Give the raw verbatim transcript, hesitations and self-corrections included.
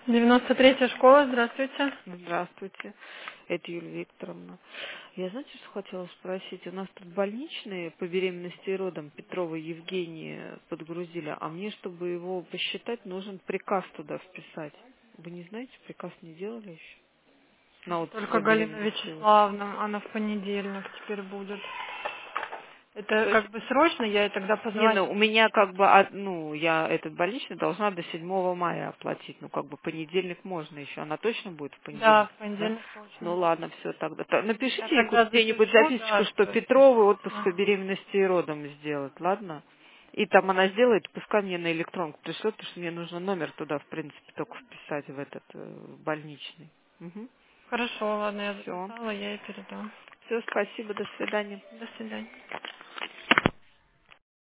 девяносто третья школа, здравствуйте. Здравствуйте, это Юлия Викторовна. Я, знаете, что хотела спросить? У нас тут больничные по беременности и родам Петрова Евгения подгрузили, а мне, чтобы его посчитать, нужен приказ туда вписать. Вы не знаете, приказ не делали еще? На отпуск Только по Галина беременности и родам. Вячеславовна, она в понедельник теперь будет. Это То есть, как бы срочно, я ей тогда не, позвоню. ну, у меня как бы, от- ну, я этот больничный должна до седьмого мая оплатить. Ну, как бы понедельник можно еще. Она точно будет в Да, понедельник, в да? понедельник точно Ну, будет. ладно, все тогда. Та- Я Напишите ей тогда где-нибудь запишу, да, записочку, что что Петровой отпуск по ага. беременности и родом сделать, ладно? И там она сделает, пускай мне на электронку пришлет, потому что мне нужно номер туда, в принципе, только вписать в этот э, больничный. Хорошо, ладно, я Все. записала, я ей передам. Все, спасибо, до свидания. До свидания.